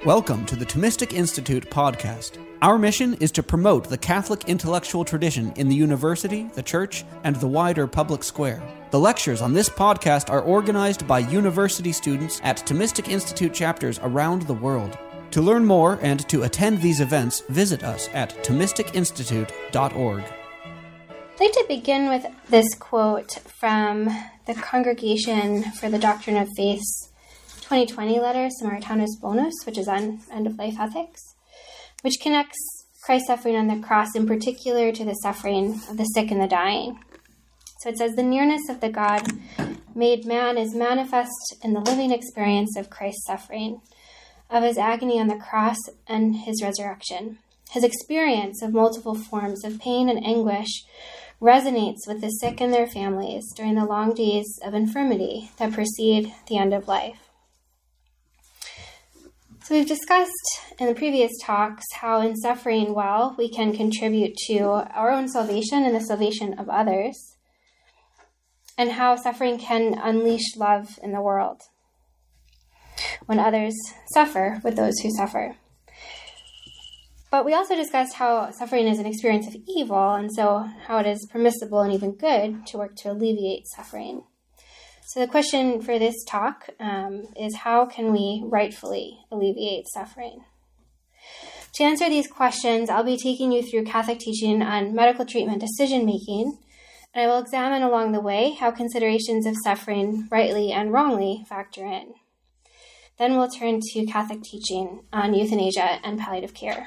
Welcome to the Thomistic Institute podcast. Our mission is to promote the Catholic intellectual tradition in the university, the church, and the wider public square. The lectures on this podcast are organized by university students at Thomistic Institute chapters around the world. To learn more and to attend these events, visit us at ThomisticInstitute.org. I'd like to begin with this quote from the Congregation for the Doctrine of Faith's 2020 letter, Samaritanus Bonus, which is on end-of-life ethics, which connects Christ's suffering on the cross in particular to the suffering of the sick and the dying. So it says, the nearness of the God made man is manifest in the living experience of Christ's suffering, of his agony on the cross and his resurrection. His experience of multiple forms of pain and anguish resonates with the sick and their families during the long days of infirmity that precede the end of life. So we've discussed in the previous talks how in suffering well we can contribute to our own salvation and the salvation of others, and how suffering can unleash love in the world when others suffer with those who suffer. But we also discussed how suffering is an experience of evil, and so how it is permissible and even good to work to alleviate suffering. So the question for this talk is, how can we rightfully alleviate suffering? To answer these questions, I'll be taking you through Catholic teaching on medical treatment decision-making, and I will examine along the way how considerations of suffering rightly and wrongly factor in. Then we'll turn to Catholic teaching on euthanasia and palliative care.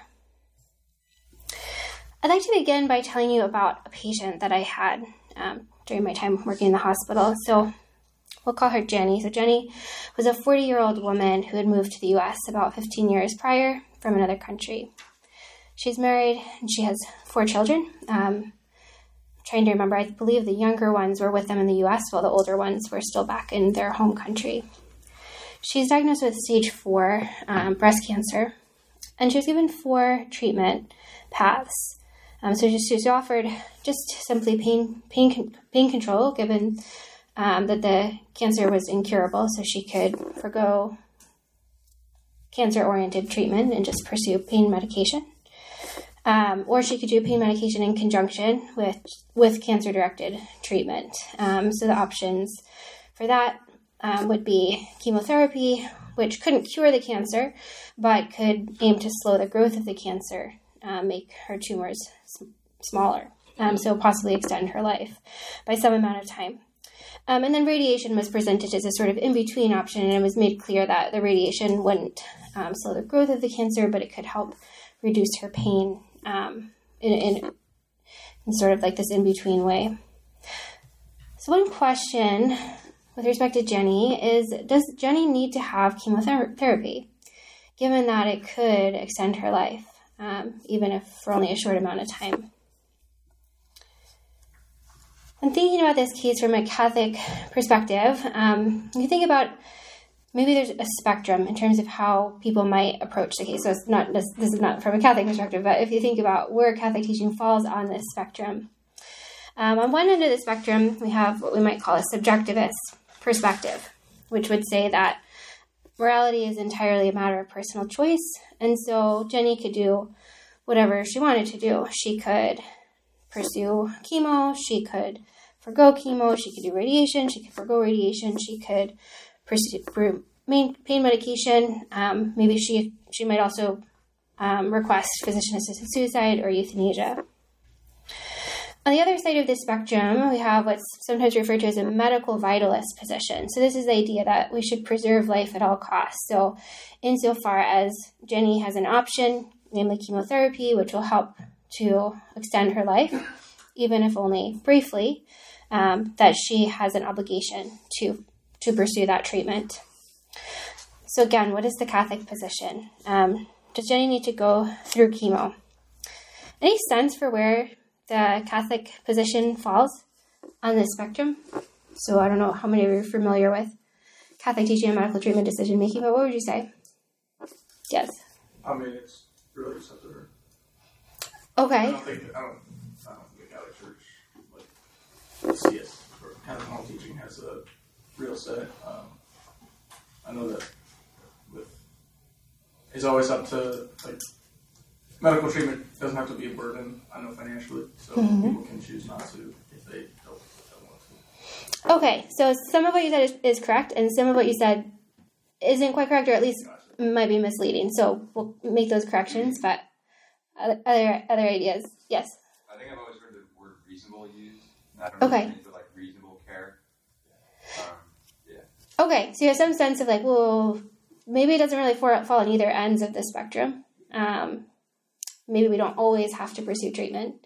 I'd like to begin by telling you about a patient that I had during my time working in the hospital. So we'll call her Jenny. So Jenny was a 40-year-old woman who had moved to the U.S. about 15 years prior from another country. She's married and she has 4 children. Trying to remember, I believe the younger ones were with them in the U.S. while the older ones were still back in their home country. She's diagnosed with stage 4 breast cancer, and she was given 4 treatment paths. So she was offered just simply pain control, given that the cancer was incurable, so she could forgo cancer-oriented treatment and just pursue pain medication. Or she could do pain medication in conjunction with cancer-directed treatment. So the options for that would be chemotherapy, which couldn't cure the cancer, but could aim to slow the growth of the cancer, make her tumors smaller, so possibly extend her life by some amount of time. And then radiation was presented as a sort of in-between option, and it was made clear that the radiation wouldn't slow the growth of the cancer, but it could help reduce her pain in sort of like this in-between way. So one question with respect to Jenny is, does Jenny need to have chemotherapy, given that it could extend her life, even if for only a short amount of time? When thinking about this case from a Catholic perspective, you think about maybe there's a spectrum in terms of how people might approach the case. So it's not this is not from a Catholic perspective, but if you think about where Catholic teaching falls on this spectrum. On one end of the spectrum, we have what we might call a subjectivist perspective, which would say that morality is entirely a matter of personal choice, and so Jenny could do whatever she wanted to do. She could pursue chemo, she could forgo chemo, she could do radiation, she could forgo radiation, she could pursue pain medication. Maybe she might also request physician-assisted suicide or euthanasia. On the other side of the spectrum, we have what's sometimes referred to as a medical vitalist position. So this is the idea that we should preserve life at all costs. So insofar as Jenny has an option, namely chemotherapy, which will help to extend her life, even if only briefly, that she has an obligation to pursue that treatment. So again, what is the Catholic position? Does Jenny need to go through chemo? Any sense for where the Catholic position falls on this spectrum? So I don't know how many of you are familiar with Catholic teaching and medical treatment decision-making, but what would you say? Yes? I mean, it's really just up to her. Okay. I don't think the Catholic Church, see it, or Catholic home teaching has a real say. I know that with it's always up to, like, medical treatment doesn't have to be a burden, I know financially, so people can choose not to if they don't want to. Okay, so some of what you said is correct, and some of what you said isn't quite correct, or at least might be misleading. So we'll make those corrections, but other ideas, yes? I think I've always heard the word reasonable used. I don't know if it means like reasonable care. Yeah. Okay, so you have some sense of like, well, maybe it doesn't really fall on either ends of the spectrum. Maybe we don't always have to pursue treatment.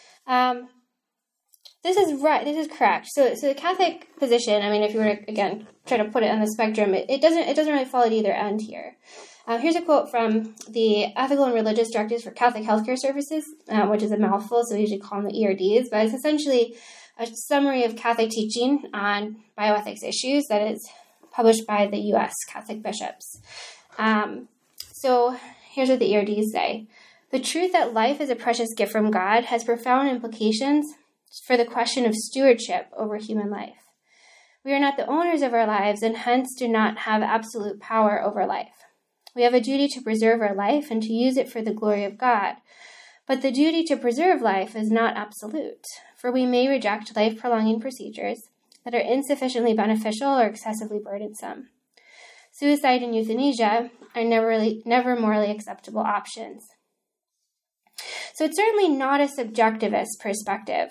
This is right. This is correct. So the Catholic position, I mean, if you were to, again, try to put it on the spectrum, it doesn't really fall at either end here. Here's a quote from the Ethical and Religious Directives for Catholic Healthcare Services, which is a mouthful, so we usually call them the ERDs, but it's essentially a summary of Catholic teaching on bioethics issues that is published by the U.S. Catholic bishops. So here's what the ERDs say. The truth that life is a precious gift from God has profound implications for the question of stewardship over human life. We are not the owners of our lives and hence do not have absolute power over life. We have a duty to preserve our life and to use it for the glory of God. But the duty to preserve life is not absolute, for we may reject life-prolonging procedures that are insufficiently beneficial or excessively burdensome. Suicide and euthanasia are never morally acceptable options. So it's certainly not a subjectivist perspective.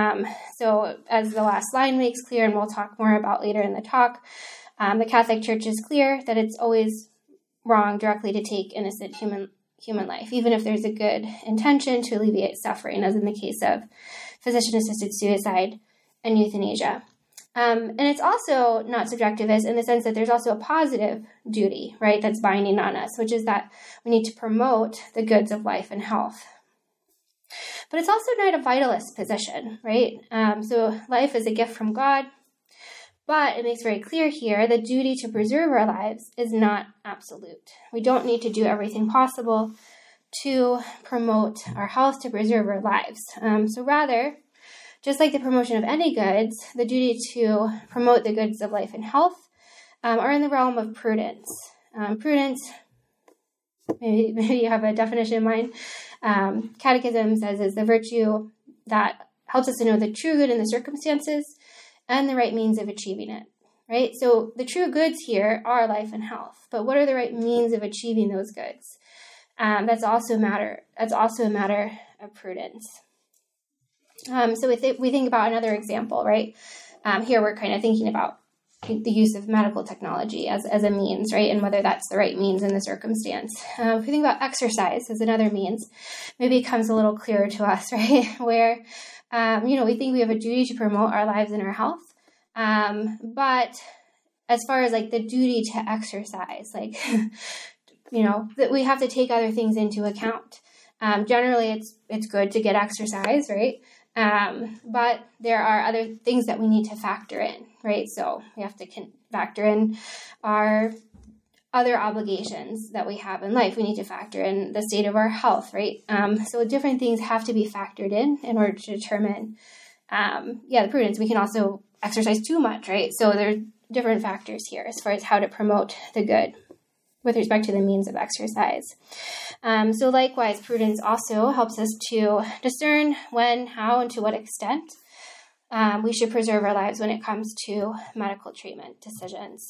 So as the last line makes clear, and we'll talk more about later in the talk, the Catholic Church is clear that it's always wrong directly to take innocent human life, even if there's a good intention to alleviate suffering, as in the case of physician-assisted suicide and euthanasia. And it's also not subjectivist in the sense that there's also a positive duty, right, that's binding on us, which is that we need to promote the goods of life and health. But it's also not a vitalist position, right? So life is a gift from God, but it makes very clear here the duty to preserve our lives is not absolute. We don't need to do everything possible to promote our health, to preserve our lives. So rather, just like the promotion of any goods, the duty to promote the goods of life and health are in the realm of prudence. Prudence, maybe you have a definition in mind. Catechism says is the virtue that helps us to know the true good in the circumstances and the right means of achieving it, right? So the true goods here are life and health, but what are the right means of achieving those goods? That's also a matter of prudence. So we think about another example, right? Here we're kind of thinking about the use of medical technology as a means, right? And whether that's the right means in the circumstance. If we think about exercise as another means, maybe it comes a little clearer to us, right? Where, we think we have a duty to promote our lives and our health. But as far as like the duty to exercise, like, that we have to take other things into account. Generally it's good to get exercise, right? But there are other things that we need to factor in, right? So we have to factor in our other obligations that we have in life. We need to factor in the state of our health, right? So different things have to be factored in order to determine, the prudence. We can also exercise too much, right? So there's different factors here as far as how to promote the good with respect to the means of exercise. So likewise, prudence also helps us to discern when, how, and to what extent we should preserve our lives when it comes to medical treatment decisions.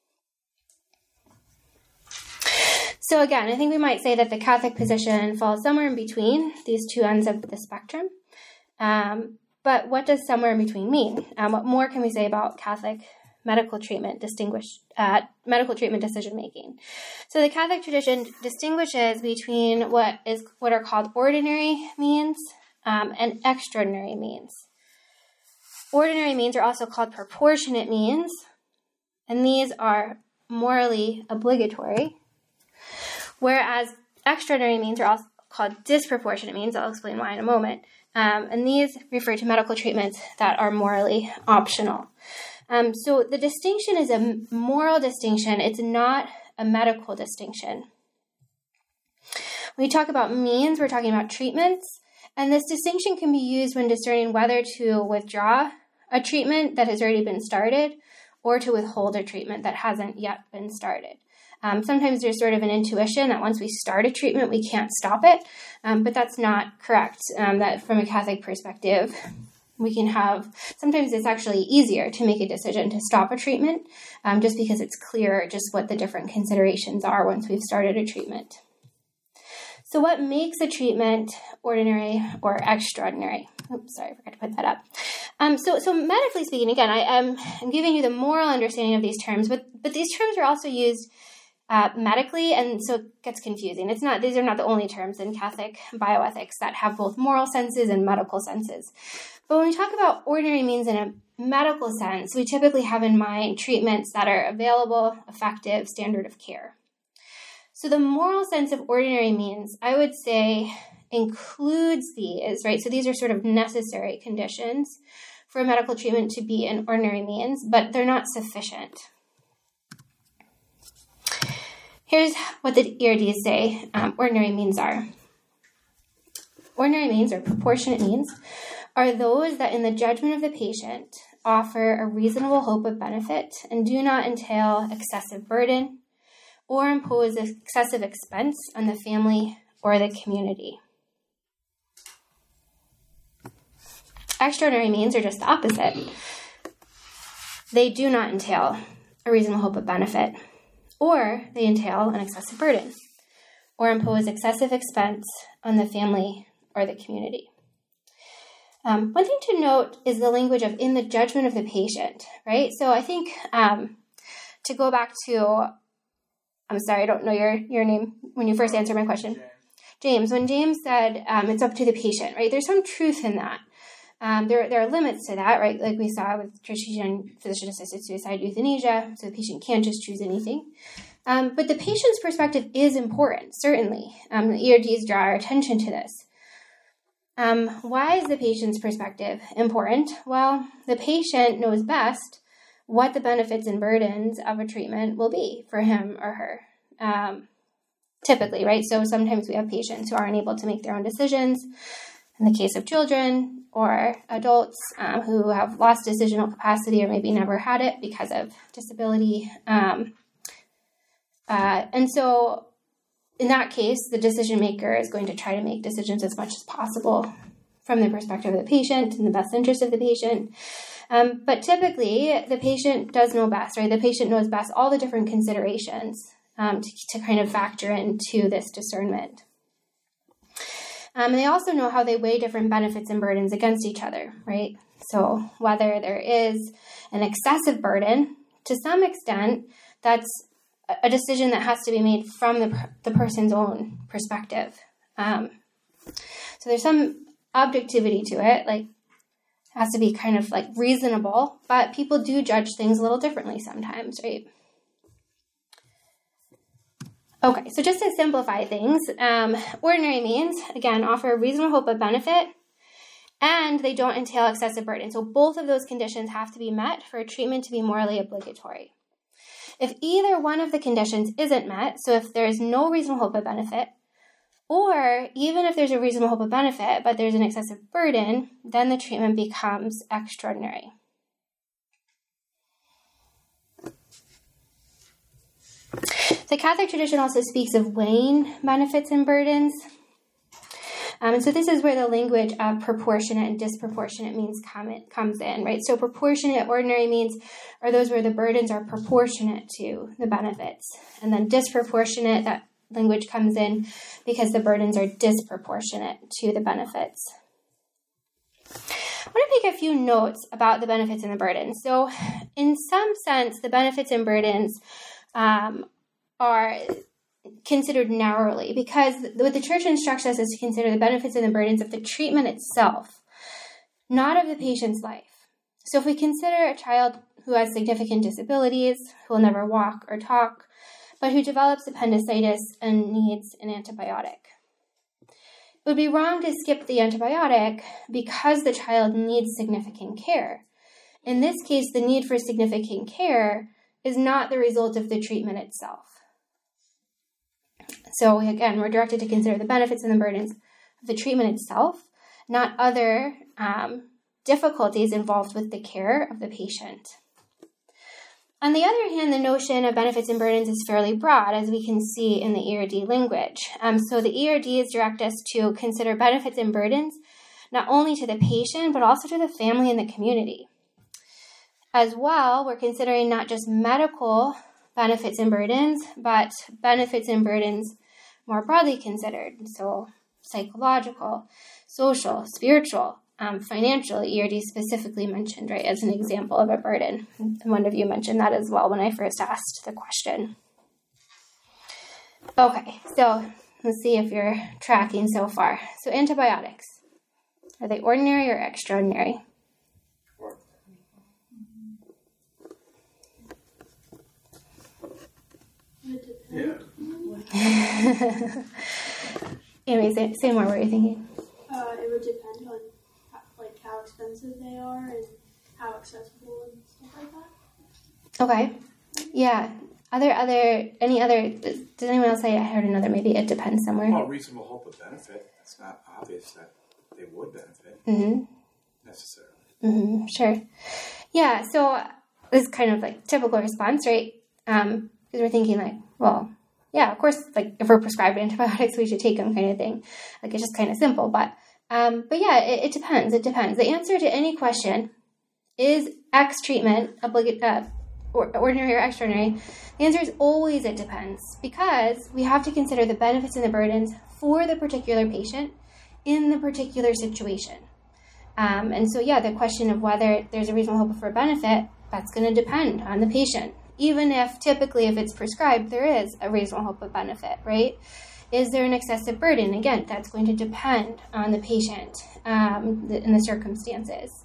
So again, I think we might say that the Catholic position falls somewhere in between these two ends of the spectrum. But what does somewhere in between mean? What more can we say about Catholic medical treatment decision making? So the Catholic tradition distinguishes between what are called ordinary means and extraordinary means. Ordinary means are also called proportionate means, and these are morally obligatory, whereas extraordinary means are also called disproportionate means. I'll explain why in a moment. And these refer to medical treatments that are morally optional. So the distinction is a moral distinction. It's not a medical distinction. When we talk about means, we're talking about treatments. And this distinction can be used when discerning whether to withdraw a treatment that has already been started or to withhold a treatment that hasn't yet been started. Sometimes there's sort of an intuition that once we start a treatment, we can't stop it, but that's not correct. That from a Catholic perspective, sometimes it's actually easier to make a decision to stop a treatment just because it's clear just what the different considerations are once we've started a treatment. So what makes a treatment ordinary or extraordinary? Oops, sorry, I forgot to put that up. So medically speaking, again, I'm giving you the moral understanding of these terms, but these terms are also used medically, and so it gets confusing. These are not the only terms in Catholic bioethics that have both moral senses and medical senses. But when we talk about ordinary means in a medical sense, we typically have in mind treatments that are available, effective, standard of care. So the moral sense of ordinary means, I would say, includes these, right? So these are sort of necessary conditions for a medical treatment to be an ordinary means, but they're not sufficient. Here's what the ERDs say ordinary means are. Ordinary means, or proportionate means, are those that in the judgment of the patient offer a reasonable hope of benefit and do not entail excessive burden or impose excessive expense on the family or the community. Extraordinary means are just the opposite. They do not entail a reasonable hope of benefit, or they entail an excessive burden, or impose excessive expense on the family or the community. One thing to note is the language of in the judgment of the patient, right? So I think to go back to, I'm sorry, I don't know your name when you first answered my question. James. When James said it's up to the patient, right? There's some truth in that. There are limits to that, right? Like we saw with physician-assisted suicide, euthanasia, so the patient can't just choose anything. But the patient's perspective is important, certainly. The ERDs draw our attention to this. Why is the patient's perspective important? Well, the patient knows best what the benefits and burdens of a treatment will be for him or her, typically, right? So sometimes we have patients who aren't able to make their own decisions. In the case of children or adults who have lost decisional capacity or maybe never had it because of disability. And so in that case, the decision maker is going to try to make decisions as much as possible from the perspective of the patient in the best interest of the patient. But typically, the patient does know best, right? The patient knows best all the different considerations to kind of factor into this discernment. And they also know how they weigh different benefits and burdens against each other, right? So whether there is an excessive burden, to some extent, that's a decision that has to be made from the person's own perspective. So there's some objectivity to it, like it has to be kind of like reasonable, but people do judge things a little differently sometimes, right? Okay, so just to simplify things, ordinary means, again, offer a reasonable hope of benefit, and they don't entail excessive burden. So both of those conditions have to be met for a treatment to be morally obligatory. If either one of the conditions isn't met, so if there's no reasonable hope of benefit, or even if there's a reasonable hope of benefit, but there's an excessive burden, then the treatment becomes extraordinary. The Catholic tradition also speaks of weighing benefits and burdens. And so this is where the language of proportionate and disproportionate means comes in, right? So proportionate ordinary means are those where the burdens are proportionate to the benefits. And then disproportionate, that language comes in because the burdens are disproportionate to the benefits. I want to make a few notes about the benefits and the burdens. So in some sense, the benefits and burdens are considered narrowly, because what the church instructs us is to consider the benefits and the burdens of the treatment itself, not of the patient's life. So if we consider a child who has significant disabilities, who will never walk or talk, but who develops appendicitis and needs an antibiotic, it would be wrong to skip the antibiotic because the child needs significant care. In this case, the need for significant care is not the result of the treatment itself. So again, we're directed to consider the benefits and the burdens of the treatment itself, not other difficulties involved with the care of the patient. On the other hand, the notion of benefits and burdens is fairly broad, as we can see in the ERD language. So the ERDs direct us to consider benefits and burdens not only to the patient, but also to the family and the community. As well, we're considering not just medical benefits and burdens, but benefits and burdens more broadly considered. So psychological, social, spiritual, financial, ERD specifically mentioned, right, as an example of a burden. And one of you mentioned that as well when I first asked the question. Okay, so let's see if you're tracking so far. So antibiotics, are they ordinary or extraordinary? Yeah. Anyway, say more. What are you thinking? It would depend on how expensive they are and how accessible and stuff like that. Okay. Yeah. Any other? Does anyone else say? I heard another. Maybe it depends somewhere. Well, reasonable hope of benefit. It's not obvious that they would benefit necessarily. Sure. Yeah. So this is kind of like typical response, right? Because we're thinking like, well, yeah, of course, like if we're prescribed antibiotics, we should take them, kind of thing. Like it's just kind of simple, but yeah, it depends. It depends. The answer to any question is X treatment ordinary or extraordinary. The answer is always it depends, because we have to consider the benefits and the burdens for the particular patient in the particular situation. And so, yeah, the question of whether there's a reasonable hope for a benefit, that's going to depend on the patient. Even if typically if it's prescribed, there is a reasonable hope of benefit, right? Is there an excessive burden? Again, that's going to depend on the patient and the circumstances.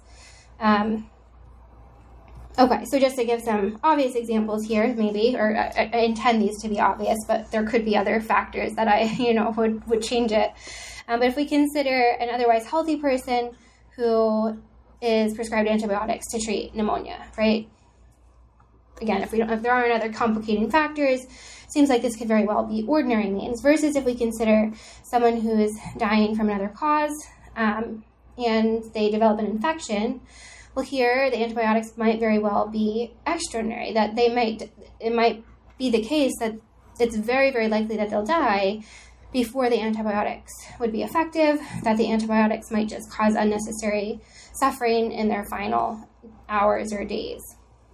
Okay, so just to give some obvious examples here, maybe, or I intend these to be obvious, but there could be other factors that I, would change it. But if we consider an otherwise healthy person who is prescribed antibiotics to treat pneumonia, right? Again, if there aren't other complicating factors, seems like this could very well be ordinary means, versus if we consider someone who is dying from another cause and they develop an infection. Well, here the antibiotics might very well be extraordinary, that it might be the case that it's very, very likely that they'll die before the antibiotics would be effective, that the antibiotics might just cause unnecessary suffering in their final hours or days.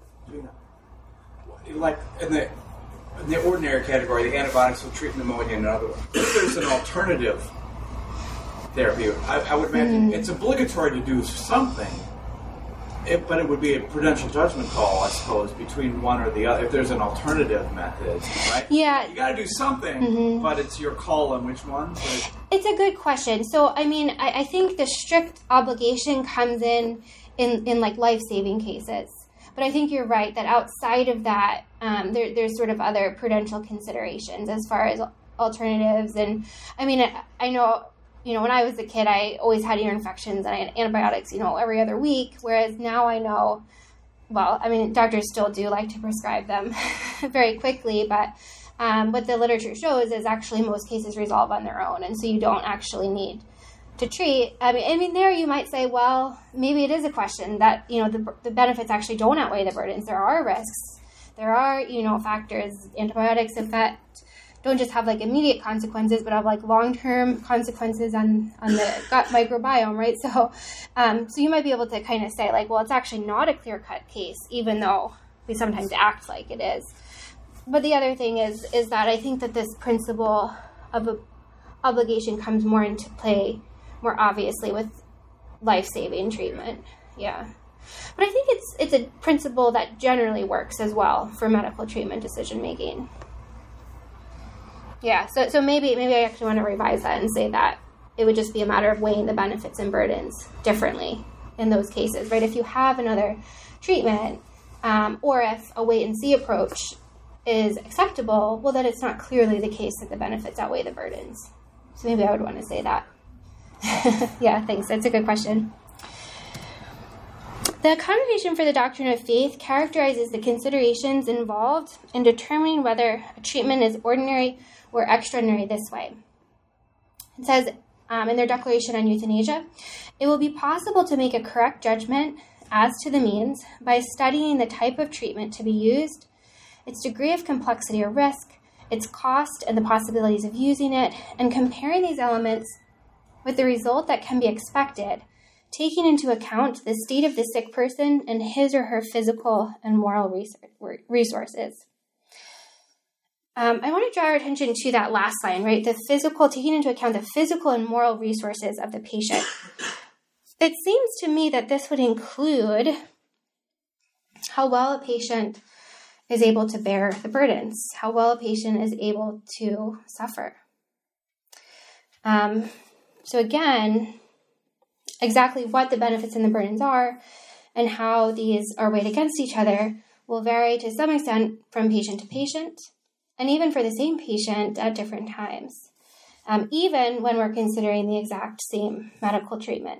Like in the ordinary category, the antibiotics will treat pneumonia in another way. If there's an alternative therapy, I would imagine it's obligatory to do something, but it would be a prudential judgment call, I suppose, between one or the other. If there's an alternative method, right? Yeah. You got to do something, but it's your call on which one. But it's a good question. So, I mean, I think the strict obligation comes in like life-saving cases. But I think you're right that outside of that, there's sort of other prudential considerations as far as alternatives. And I mean, I know, when I was a kid, I always had ear infections and I had antibiotics, every other week. Whereas now I know, well, I mean, doctors still do like to prescribe them very quickly, but what the literature shows is actually most cases resolve on their own. And so you don't actually need to treat. I mean, there you might say, well, maybe it is a question that, the benefits actually don't outweigh the burdens. There are risks. There are, factors. Antibiotics don't just have like immediate consequences, but have like long-term consequences on the gut microbiome, right? So you might be able to kind of say like, well, it's actually not a clear-cut case, even though we sometimes act like it is. But the other thing is that I think that this principle of obligation comes more into play more obviously with life-saving treatment. Yeah. But I think it's a principle that generally works as well for medical treatment decision-making. Yeah, so maybe I actually want to revise that and say that it would just be a matter of weighing the benefits and burdens differently in those cases, right? If you have another treatment, or if a wait-and-see approach is acceptable, well, then it's not clearly the case that the benefits outweigh the burdens. So maybe I would want to say that. Yeah, thanks. That's a good question. The Congregation for the Doctrine of Faith characterizes the considerations involved in determining whether a treatment is ordinary or extraordinary this way. It says in their declaration on euthanasia, it will be possible to make a correct judgment as to the means by studying the type of treatment to be used, its degree of complexity or risk, its cost and the possibilities of using it, and comparing these elements with the result that can be expected, taking into account the state of the sick person and his or her physical and moral resources. I want to draw our attention to that last line, right? Taking into account the physical and moral resources of the patient. It seems to me that this would include how well a patient is able to bear the burdens, how well a patient is able to suffer. So again, exactly what the benefits and the burdens are and how these are weighed against each other will vary to some extent from patient to patient, and even for the same patient at different times, even when we're considering the exact same medical treatment.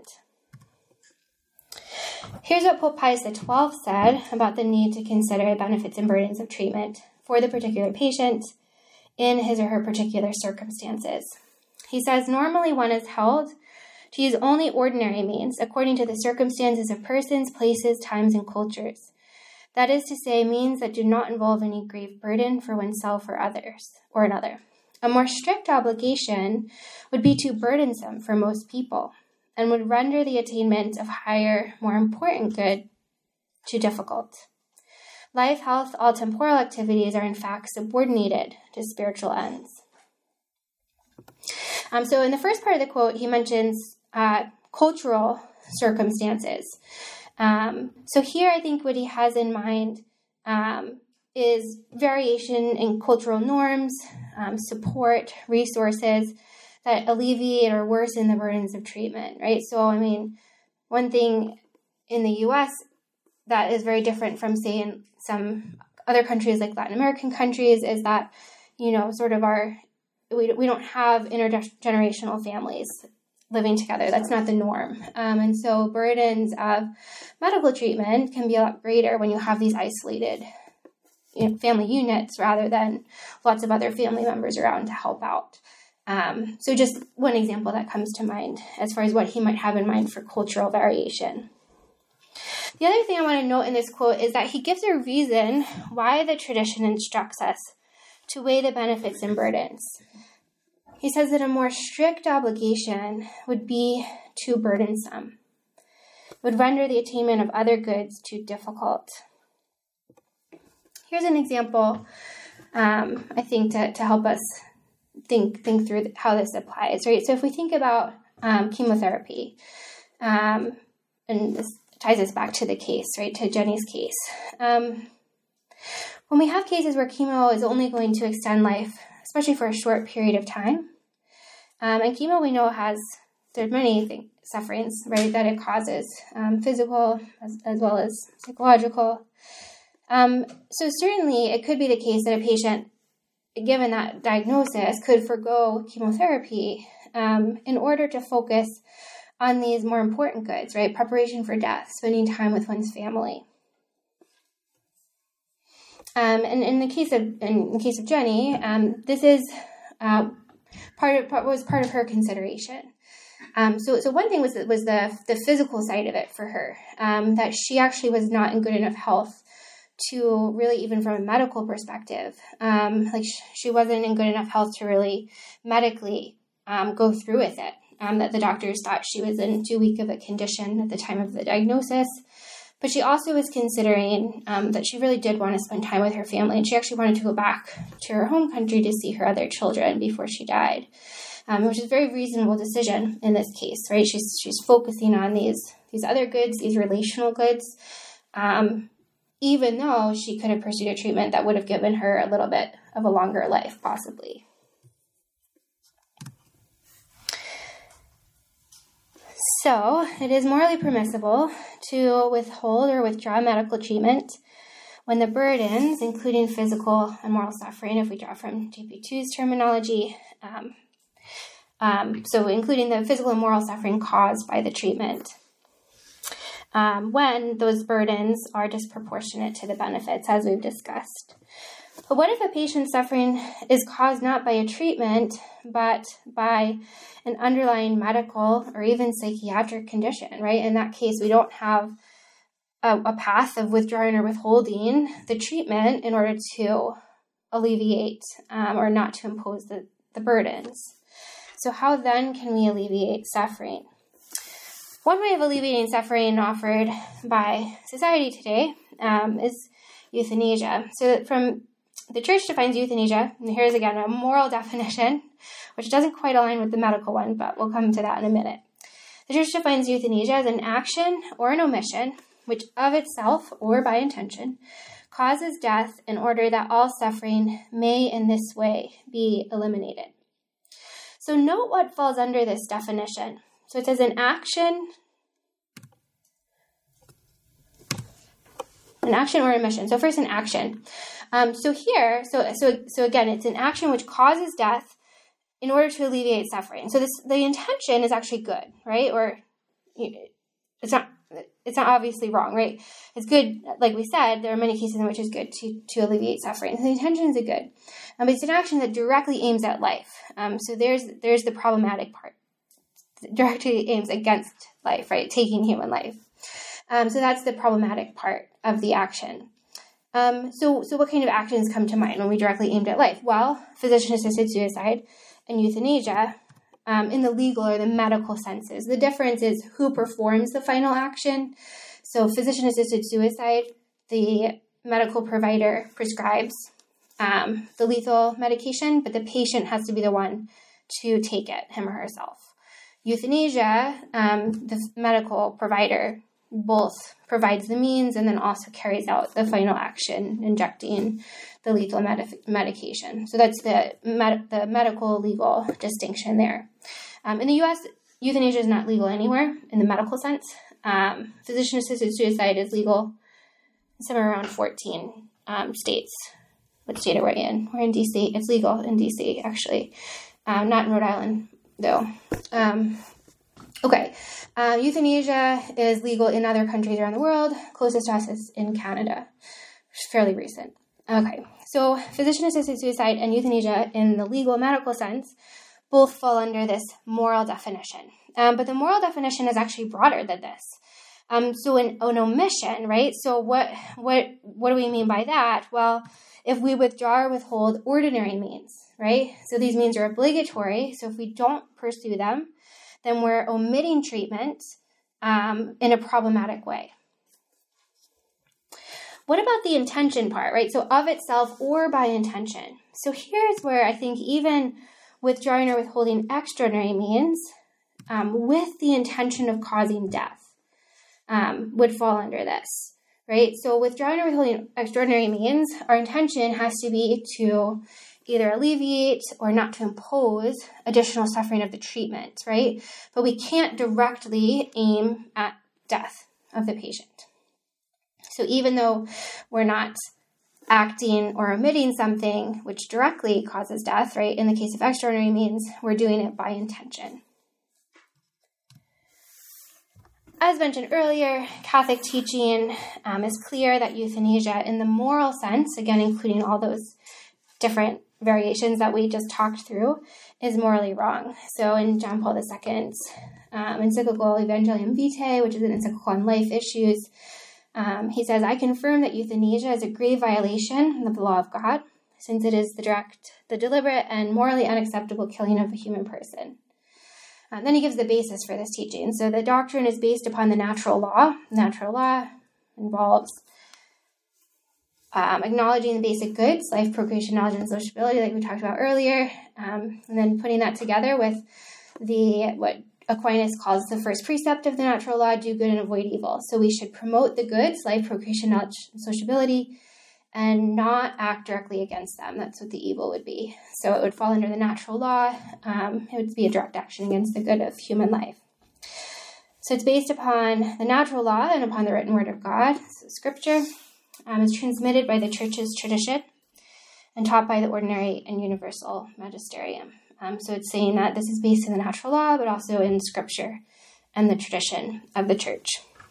Here's what Pope Pius XII said about the need to consider the benefits and burdens of treatment for the particular patient in his or her particular circumstances. He says, normally one is held to use only ordinary means according to the circumstances of persons, places, times, and cultures. That is to say, means that do not involve any grave burden for oneself or others, or another. A more strict obligation would be too burdensome for most people and would render the attainment of higher, more important good too difficult. Life, health, all temporal activities are in fact subordinated to spiritual ends. So in the first part of the quote, he mentions cultural circumstances. So here I think what he has in mind is variation in cultural norms, support, resources that alleviate or worsen the burdens of treatment, right? So, I mean, one thing in the U.S. that is very different from, say, in some other countries like Latin American countries is that, we don't have intergenerational families living together. That's not the norm. And so burdens of medical treatment can be a lot greater when you have these isolated family units rather than lots of other family members around to help out. So just one example that comes to mind as far as what he might have in mind for cultural variation. The other thing I want to note in this quote is that he gives a reason why the tradition instructs us to weigh the benefits and burdens. He says that a more strict obligation would be too burdensome, would render the attainment of other goods too difficult. Here's an example, I think, to help us think through how this applies, right? So if we think about chemotherapy, and this ties us back to the case, right, to Jenny's case. When we have cases where chemo is only going to extend life, especially for a short period of time, and chemo we know there's many sufferings, right, that it causes, physical as well as psychological. So certainly it could be the case that a patient, given that diagnosis, could forgo chemotherapy in order to focus on these more important goods, right? Preparation for death, spending time with one's family. And in the case of Jenny, this is part of her consideration. So one thing was the physical side of it for her, that she actually was not in good enough health to really, even from a medical perspective, she wasn't in good enough health to really medically go through with it. That the doctors thought she was in too weak of a condition at the time of the diagnosis. But she also was considering that she really did want to spend time with her family, and she actually wanted to go back to her home country to see her other children before she died, which is a very reasonable decision in this case, right? She's focusing on these other goods, these relational goods, even though she could have pursued a treatment that would have given her a little bit of a longer life, possibly. So, it is morally permissible to withhold or withdraw medical treatment when the burdens, including physical and moral suffering, if we draw from JP2's terminology, so including the physical and moral suffering caused by the treatment, when those burdens are disproportionate to the benefits, as we've discussed. But what if a patient's suffering is caused not by a treatment, but by an underlying medical or even psychiatric condition, right? In that case, we don't have a path of withdrawing or withholding the treatment in order to alleviate or not to impose the burdens. So how then can we alleviate suffering? One way of alleviating suffering offered by society today is euthanasia. So from the church defines euthanasia, and here's again a moral definition, which doesn't quite align with the medical one, but we'll come to that in a minute. The church defines euthanasia as an action or an omission which of itself or by intention causes death in order that all suffering may in this way be eliminated. So note what falls under this definition. So it says an action or omission. So first an action. So again, it's an action which causes death in order to alleviate suffering. So the intention is actually good, right? Or it's not obviously wrong, right? It's good, like we said, there are many cases in which it's good to alleviate suffering. So the intentions are good. But it's an action that directly aims at life. So there's the problematic part. It directly aims against life, right? Taking human life. So that's the problematic part of the action. So what kind of actions come to mind when we directly aimed at life? Well, physician-assisted suicide and euthanasia in the legal or the medical senses. The difference is who performs the final action. So physician-assisted suicide, the medical provider prescribes the lethal medication, but the patient has to be the one to take it, him or herself. Euthanasia, the medical provider both provides the means and then also carries out the final action, injecting the lethal medication. So that's the medical legal distinction there. In the U.S., euthanasia is not legal anywhere in the medical sense. Physician-assisted suicide is legal in somewhere around 14 states. What state are we in? We're in D.C. It's legal in D.C., actually. Not in Rhode Island, though. Okay. Euthanasia is legal in other countries around the world. Closest to us is in Canada, which is fairly recent. Okay. So physician-assisted suicide and euthanasia in the legal medical sense both fall under this moral definition. But the moral definition is actually broader than this. So an omission, right? So what do we mean by that? Well, if we withdraw or withhold ordinary means, right? So these means are obligatory. So if we don't pursue them, then we're omitting treatment in a problematic way. What about the intention part, right? So of itself or by intention. So here's where I think even withdrawing or withholding extraordinary means with the intention of causing death would fall under this, right? So withdrawing or withholding extraordinary means, our intention has to be to either alleviate or not to impose additional suffering of the treatment, right? But we can't directly aim at death of the patient. So even though we're not acting or omitting something which directly causes death, right? In the case of extraordinary means, we're doing it by intention. As mentioned earlier, Catholic teaching is clear that euthanasia in the moral sense, again, including all those different variations that we just talked through, is morally wrong. So in John Paul II's encyclical Evangelium Vitae, which is an encyclical on life issues, he says, I confirm that euthanasia is a grave violation of the law of God, since it is the deliberate and morally unacceptable killing of a human person. Then he gives the basis for this teaching. So the doctrine is based upon the natural law. Natural law involves acknowledging the basic goods, life, procreation, knowledge, and sociability, like we talked about earlier, and then putting that together with what Aquinas calls the first precept of the natural law, do good and avoid evil. So we should promote the goods, life, procreation, knowledge, and sociability, and not act directly against them. That's what the evil would be. So it would fall under the natural law. It would be a direct action against the good of human life. So it's based upon the natural law and upon the written word of God. So Scripture is transmitted by the Church's tradition and taught by the ordinary and universal magisterium. So it's saying that this is based in the natural law, but also in Scripture and the tradition of the Church.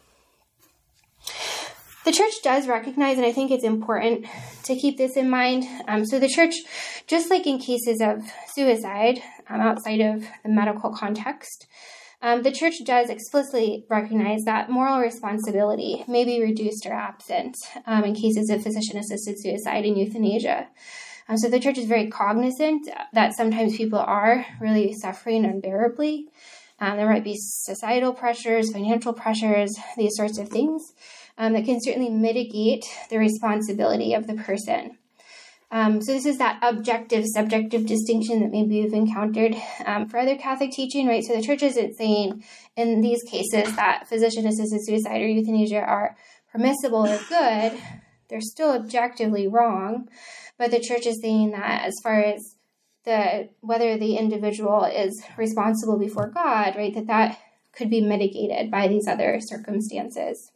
The Church does recognize, and I think it's important to keep this in mind. So the Church, just like in cases of suicide outside of the medical context, The church does explicitly recognize that moral responsibility may be reduced or absent in cases of physician-assisted suicide and euthanasia. So the church is very cognizant that sometimes people are really suffering unbearably. There might be societal pressures, financial pressures, these sorts of things that can certainly mitigate the responsibility of the person. So this is that objective-subjective distinction that maybe you've encountered for other Catholic teaching, right? So the church isn't saying in these cases that physician-assisted suicide or euthanasia are permissible or good. They're still objectively wrong, but the church is saying that as far as whether the individual is responsible before God, right, that could be mitigated by these other circumstances.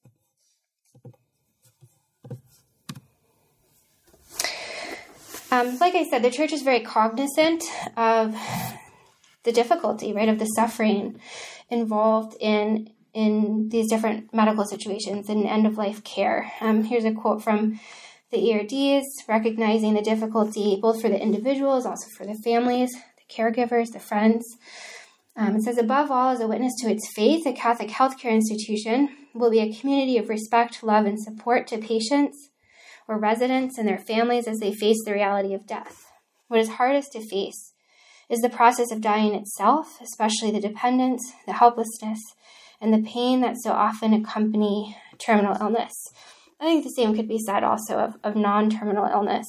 Like I said, the church is very cognizant of the difficulty, right, of the suffering involved in these different medical situations and end-of-life care. Here's a quote from the ERDs, recognizing the difficulty both for the individuals, also for the families, the caregivers, the friends. It says, above all, as a witness to its faith, a Catholic healthcare institution will be a community of respect, love, and support to patients or residents and their families as they face the reality of death. What is hardest to face is the process of dying itself, especially the dependence, the helplessness, and the pain that so often accompany terminal illness. I think the same could be said also of non-terminal illness.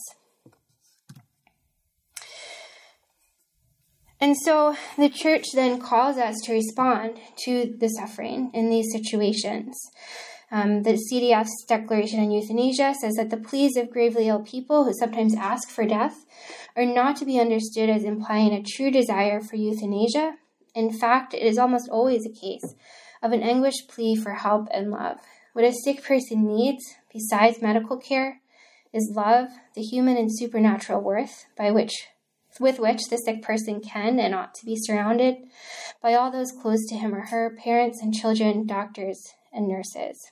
And so the church then calls us to respond to the suffering in these situations. The CDF's Declaration on Euthanasia says that the pleas of gravely ill people who sometimes ask for death are not to be understood as implying a true desire for euthanasia. In fact, it is almost always a case of an anguished plea for help and love. What a sick person needs, besides medical care, is love, the human and supernatural worth with which the sick person can and ought to be surrounded by all those close to him or her, parents and children, doctors and nurses.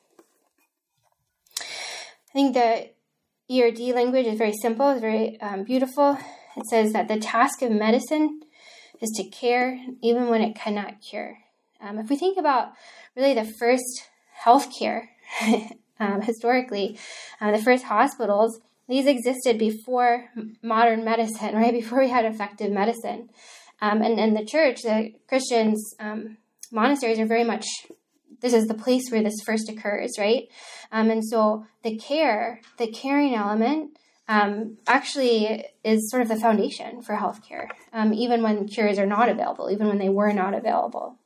I think the ERD language is very simple, it's very beautiful. It says that the task of medicine is to care even when it cannot cure. If we think about really the first healthcare, historically, the first hospitals, these existed before modern medicine, right? Before we had effective medicine. And the church, the Christians, monasteries are very much, this is the place where this first occurs, right? And so the caring element, actually is sort of the foundation for healthcare, even when cures are not available, even when they were not available.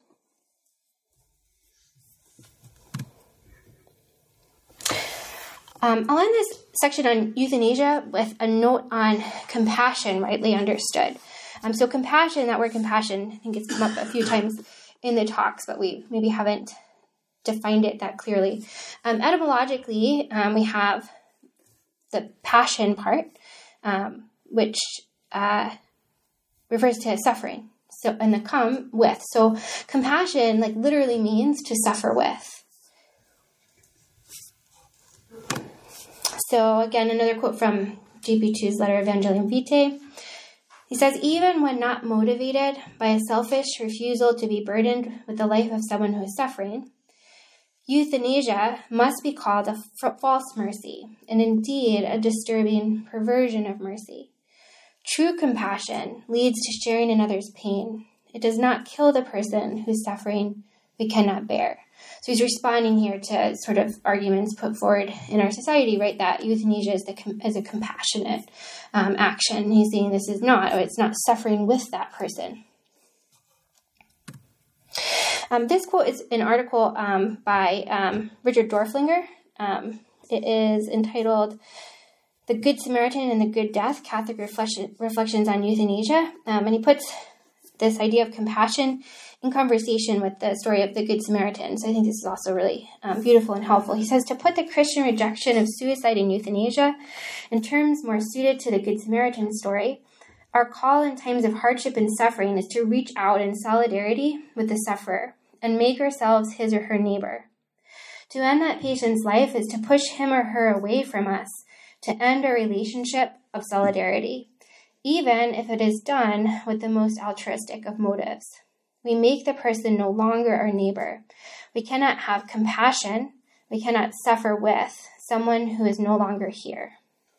I'll end this section on euthanasia with a note on compassion, rightly understood. So compassion, that word compassion, I think it's come up a few times in the talks, but we maybe haven't defined it that clearly. Etymologically, we have the passion part, which refers to suffering. So, and the come with. So compassion, like, literally means to suffer with. So again, another quote from JP2's letter Evangelium Vitae. He says, even when not motivated by a selfish refusal to be burdened with the life of someone who is suffering, euthanasia must be called a false mercy, and indeed a disturbing perversion of mercy. True compassion leads to sharing another's pain. It does not kill the person whose suffering we cannot bear. So he's responding here to sort of arguments put forward in our society, right, that euthanasia is a compassionate action. He's saying this is not, or it's not suffering with that person. This quote is an article by Richard Dorflinger. It is entitled The Good Samaritan and the Good Death, Catholic Reflections on Euthanasia. And he puts this idea of compassion in conversation with the story of the Good Samaritan. So I think this is also really beautiful and helpful. He says, to put the Christian rejection of suicide and euthanasia in terms more suited to the Good Samaritan story, our call in times of hardship and suffering is to reach out in solidarity with the sufferer and make ourselves his or her neighbor. To end that patient's life is to push him or her away from us, to end our relationship of solidarity, even if it is done with the most altruistic of motives. We make the person no longer our neighbor. We cannot have compassion. We cannot suffer with someone who is no longer here.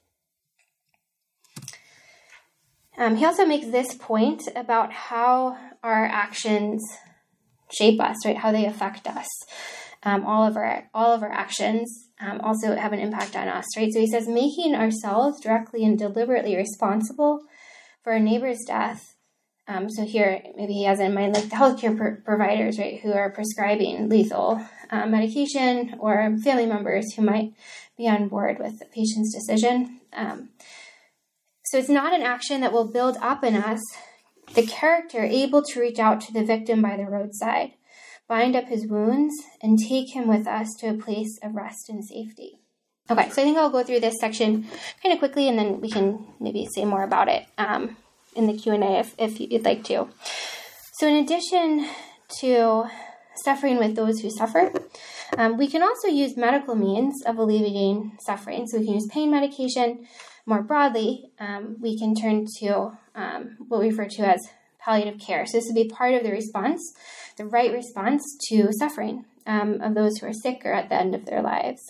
He also makes this point about how our actions shape us, right? How they affect us. All of our actions also have an impact on us, right? So he says, making ourselves directly and deliberately responsible for a neighbor's death. So here, maybe he has in mind like the healthcare providers, right, who are prescribing lethal medication, or family members who might be on board with the patient's decision. So it's not an action that will build up in us the character able to reach out to the victim by the roadside, bind up his wounds, and take him with us to a place of rest and safety. Okay, so I think I'll go through this section kind of quickly, and then we can maybe say more about it in the Q&A if you'd like to. So in addition to suffering with those who suffer, we can also use medical means of alleviating suffering. So we can use pain medication. More broadly, we can turn to what we refer to as palliative care. So this would be part of the response, the right response to suffering of those who are sick or at the end of their lives.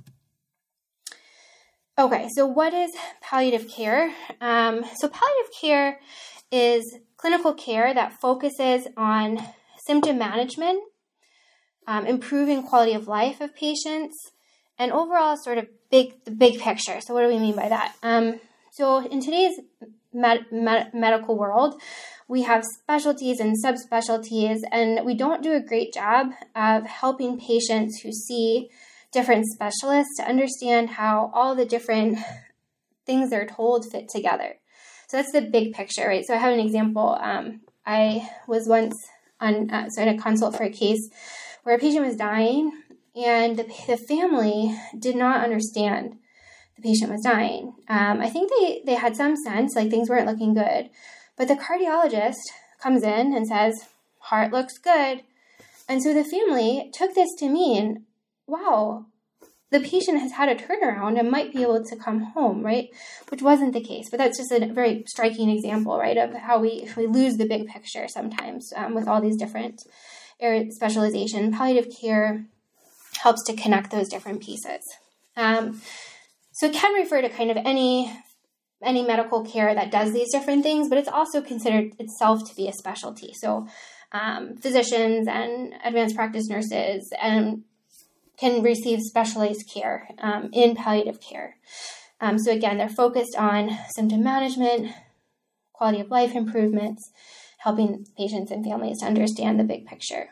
Okay, so what is palliative care? So palliative care is clinical care that focuses on symptom management, improving quality of life of patients, and overall sort of the big picture. So what do we mean by that? So in today's medical world, we have specialties and subspecialties, and we don't do a great job of helping patients who see different specialists to understand how all the different things they're told fit together. So that's the big picture, right? So I have an example. I was once on a consult for a case where a patient was dying, and the family did not understand the patient was dying. I think they had some sense, like things weren't looking good. But the cardiologist comes in and says, heart looks good. And so the family took this to mean, wow, the patient has had a turnaround and might be able to come home, right? Which wasn't the case. But that's just a very striking example, right, of how we lose the big picture sometimes with all these different area specialization. Palliative care helps to connect those different pieces. So it can refer to kind of any medical care that does these different things, but it's also considered itself to be a specialty. So physicians and advanced practice nurses can receive specialized care in palliative care. So again, they're focused on symptom management, quality of life improvements, helping patients and families to understand the big picture.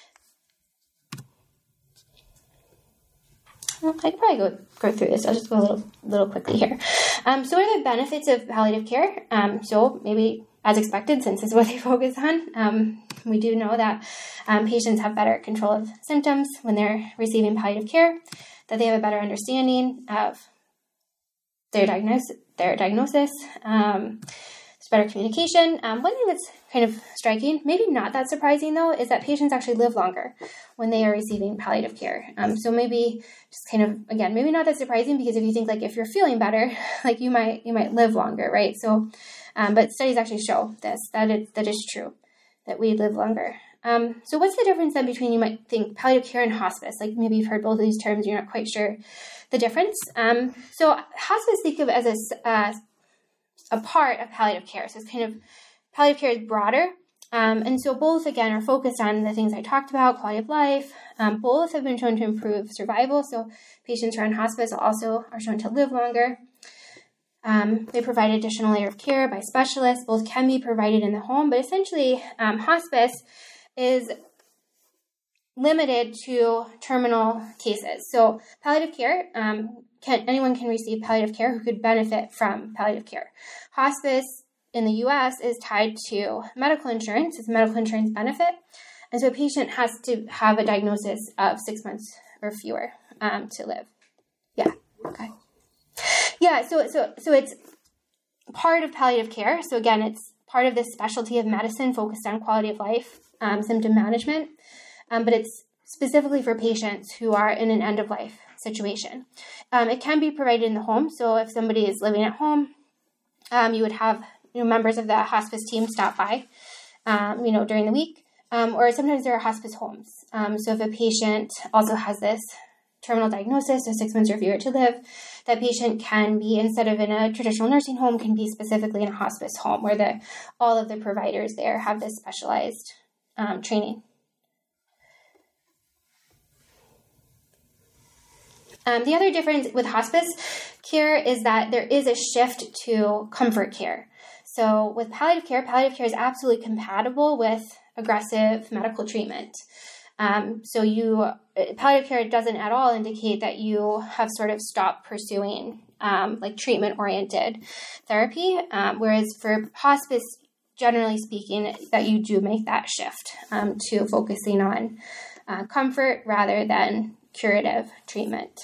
I could probably go through this. I'll just go a little quickly here. So what are the benefits of palliative care? So maybe as expected, since this is what they focus on, we do know that patients have better control of symptoms when they're receiving palliative care, that they have a better understanding of their diagnosis. There's better communication. One thing that's kind of striking, maybe not that surprising though, is that patients actually live longer when they are receiving palliative care. So maybe just kind of, again, maybe not that surprising, because if you think like if you're feeling better, like you might live longer, right? So, but studies actually show this, that is true, that we live longer. So what's the difference then between, you might think, palliative care and hospice? Like maybe you've heard both of these terms, you're not quite sure the difference. So hospice, think of as a part of palliative care. So it's kind of, palliative care is broader. And so both, again, are focused on the things I talked about, quality of life. Both have been shown to improve survival. So patients who are in hospice also are shown to live longer. They provide additional layer of care by specialists. Both can be provided in the home, but essentially hospice is limited to terminal cases. So palliative care, anyone can receive palliative care who could benefit from palliative care. Hospice in the U.S. is tied to medical insurance. It's a medical insurance benefit. And so a patient has to have a diagnosis of 6 months or fewer to live. Yeah. Okay. Yeah. So it's part of palliative care. So again, it's part of this specialty of medicine focused on quality of life, symptom management. But it's specifically for patients who are in an end-of-life situation. It can be provided in the home. So if somebody is living at home, you would have members of the hospice team stop by, during the week. or sometimes there are hospice homes. So if a patient also has this terminal diagnosis, so 6 months or fewer to live, that patient can be, instead of in a traditional nursing home, can be specifically in a hospice home where all of the providers there have this specialized training. The other difference with hospice care is that there is a shift to comfort care. So with palliative care is absolutely compatible with aggressive medical treatment. Palliative care doesn't at all indicate that you have sort of stopped pursuing like treatment-oriented therapy, whereas for hospice, generally speaking, that you do make that shift to focusing on comfort rather than curative treatment.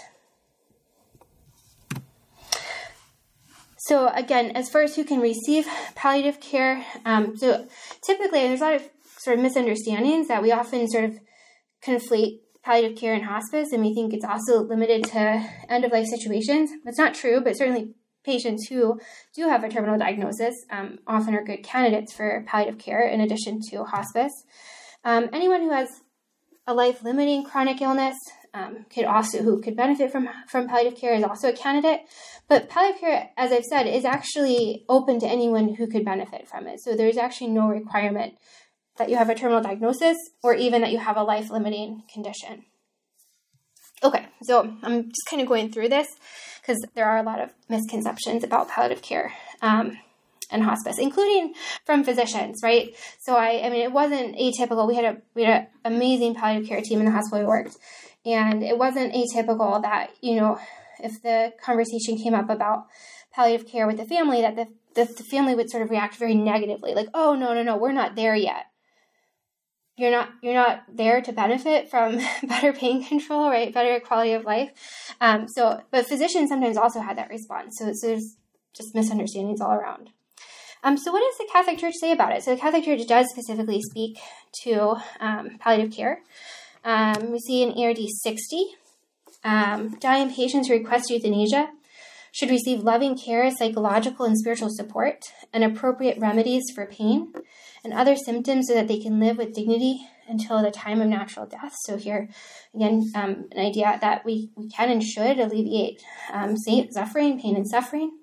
So again, as far as who can receive palliative care, so typically there's a lot of sort of misunderstandings that we often sort of conflate palliative care and hospice, and we think it's also limited to end-of-life situations. That's not true, but certainly patients who do have a terminal diagnosis often are good candidates for palliative care in addition to hospice. Anyone who has a life-limiting chronic illness who could benefit from palliative care is also a candidate. But palliative care, as I've said, is actually open to anyone who could benefit from it. So there's actually no requirement that you have a terminal diagnosis or even that you have a life-limiting condition. Okay, so I'm just kind of going through this because there are a lot of misconceptions about palliative care and hospice, including from physicians, right? So I mean, it wasn't atypical. We had an amazing palliative care team in the hospital we worked, and it wasn't atypical that, if the conversation came up about palliative care with the family, that the family would sort of react very negatively, like, oh, no, we're not there yet. You're not there to benefit from better pain control, right? Better quality of life. But physicians sometimes also had that response. So there's just misunderstandings all around. So what does the Catholic Church say about it? So the Catholic Church does specifically speak to palliative care. We see in ERD 60, dying patients who request euthanasia should receive loving care, psychological and spiritual support, and appropriate remedies for pain and other symptoms so that they can live with dignity until the time of natural death. So here, again, an idea that we can and should alleviate suffering, pain and suffering.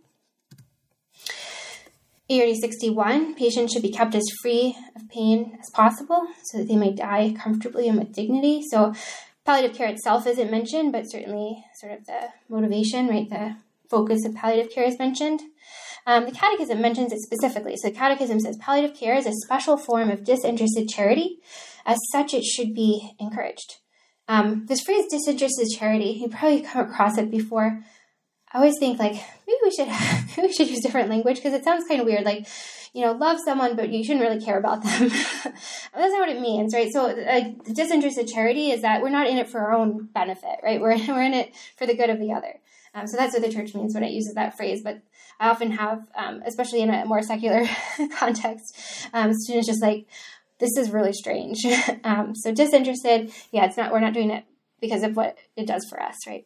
ERD 61, patients should be kept as free of pain as possible so that they may die comfortably and with dignity. So palliative care itself isn't mentioned, but certainly sort of the motivation, right, the focus of palliative care is mentioned. The Catechism mentions it specifically. So the Catechism says palliative care is a special form of disinterested charity. As such, it should be encouraged. This phrase, disinterested charity, you probably come across it before. I always think, like, maybe we should use different language because it sounds kind of weird. Like, love someone, but you shouldn't really care about them. That's not what it means, right? So disinterested charity is that we're not in it for our own benefit, right? We're in it for the good of the other. So that's what the church means when it uses that phrase. But I often have, especially in a more secular context, students just like, this is really strange. So disinterested, we're not doing it because of what it does for us, right?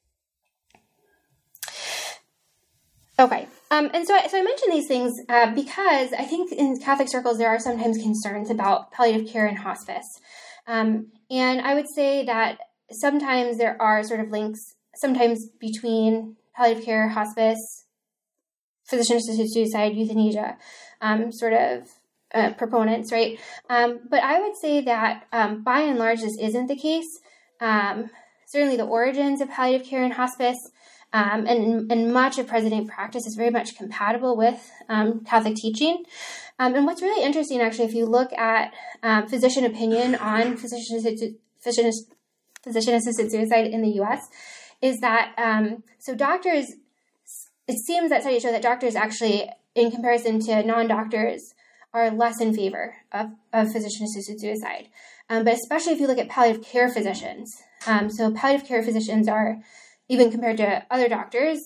Okay, and so I mention these things because I think in Catholic circles there are sometimes concerns about palliative care and hospice. And I would say that sometimes there are sort of links sometimes between palliative care, hospice, physician-assisted suicide, euthanasia, proponents, right? But I would say that by and large this isn't the case. Certainly the origins of palliative care and hospice and much of present-day practice is very much compatible with Catholic teaching. And what's really interesting, actually, if you look at physician opinion on physician-assisted suicide in the U.S., is that, so doctors, it seems that studies show that doctors actually, in comparison to non-doctors, are less in favor of physician-assisted suicide. But especially if you look at palliative care physicians. So palliative care physicians are, even compared to other doctors,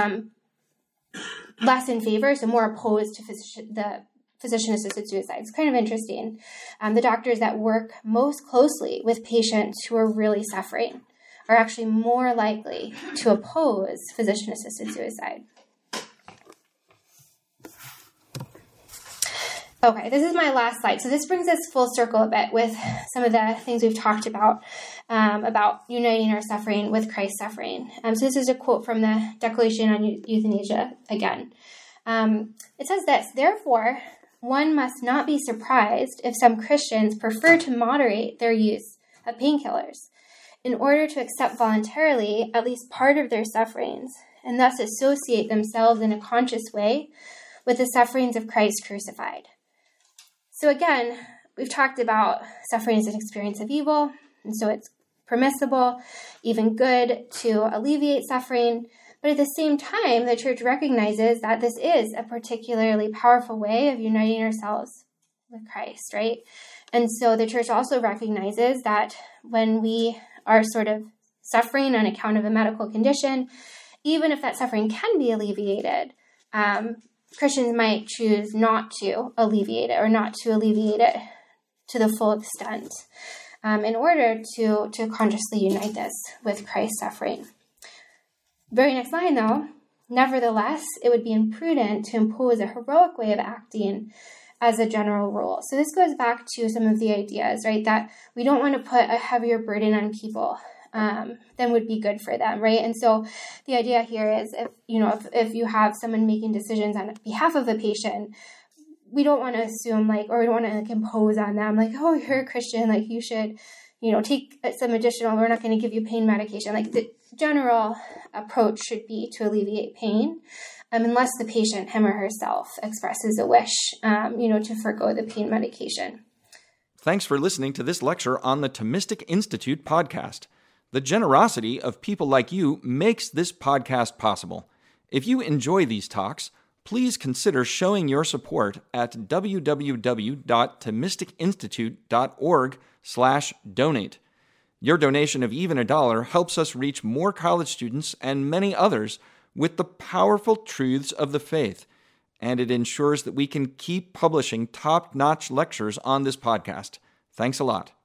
less in favor, so more opposed to the physician-assisted suicide. It's kind of interesting. The doctors that work most closely with patients who are really suffering are actually more likely to oppose physician-assisted suicide. Okay, this is my last slide. So this brings us full circle a bit with some of the things we've talked about uniting our suffering with Christ's suffering. So this is a quote from the Declaration on Euthanasia again. It says this: "Therefore, one must not be surprised if some Christians prefer to moderate their use of painkillers in order to accept voluntarily at least part of their sufferings, and thus associate themselves in a conscious way with the sufferings of Christ crucified." So again, we've talked about suffering as an experience of evil, and so it's permissible, even good, to alleviate suffering. But at the same time, the church recognizes that this is a particularly powerful way of uniting ourselves with Christ, right? And so the church also recognizes that when we are sort of suffering on account of a medical condition, even if that suffering can be alleviated, Christians might choose not to alleviate it or not to alleviate it to the full extent in order to consciously unite this with Christ's suffering. Very next line, though: "Nevertheless, it would be imprudent to impose a heroic way of acting as a general rule." So this goes back to some of the ideas, right, that we don't want to put a heavier burden on people than would be good for them, right? And so the idea here is, if you have someone making decisions on behalf of a patient, we don't want to assume or we don't want to impose on them oh, you're a Christian, you should, take some additional, we're not going to give you pain medication. The general approach should be to alleviate pain, unless the patient, him or herself, expresses a wish, to forgo the pain medication. Thanks for listening to this lecture on the Thomistic Institute podcast. The generosity of people like you makes this podcast possible. If you enjoy these talks, please consider showing your support at www.thomisticinstitute.org/donate. Your donation of even $1 helps us reach more college students and many others with the powerful truths of the faith, and it ensures that we can keep publishing top-notch lectures on this podcast. Thanks a lot.